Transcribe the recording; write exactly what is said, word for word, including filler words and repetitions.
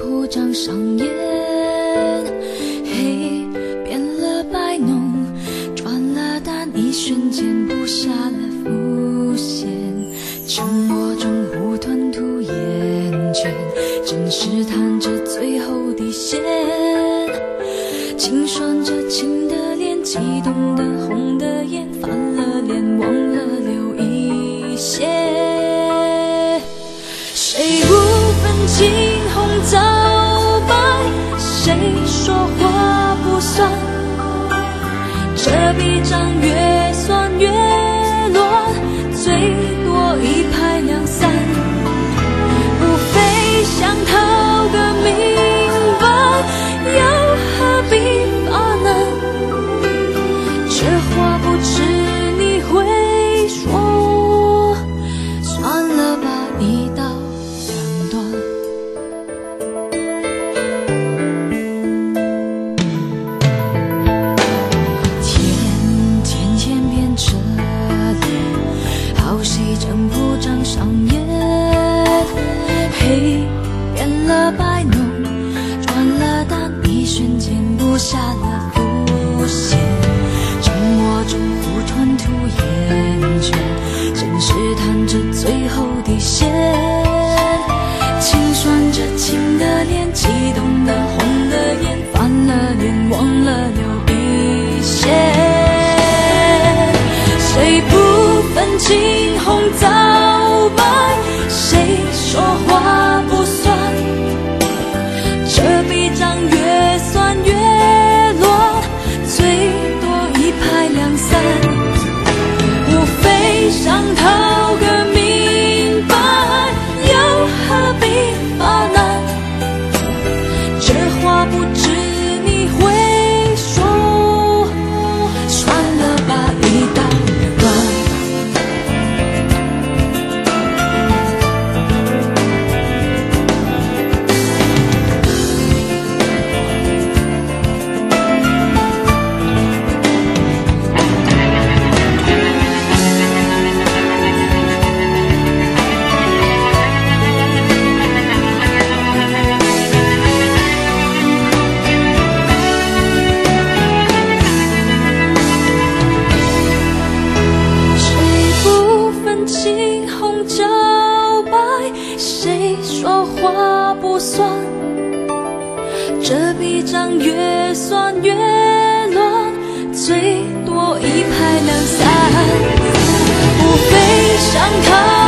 铺张上演，黑变了白浓，转了淡，一瞬间布下了伏线，沉默中忽吞吐厌倦，正试探着最后底线，轻涮着青的脸，激动的红的眼，翻了脸忘了留一线。谁不分青红皂白，谁说话不算，这笔账越算越乱，最多一拍两散，无非想讨个明白，又何必发难，这话不知你会说，算了吧，一刀两断。天渐渐变这里，好戏正铺张上演，黑变了白浓，转了淡，一瞬间布下了伏线，沉默中忽吞吐厌倦，正试探着最后底线，轻涮着青的脸，激动的红的眼，翻了脸忘了留一线。谁不分青红皂白，谁说话不算，这笔账越算越乱，最多一拍两散，无非想讨个明白，又何必发难，这话不知你会说，算了吧，一刀两断。青红皂白，谁说话不算，这笔账越算越乱，最多一拍两散，无非想讨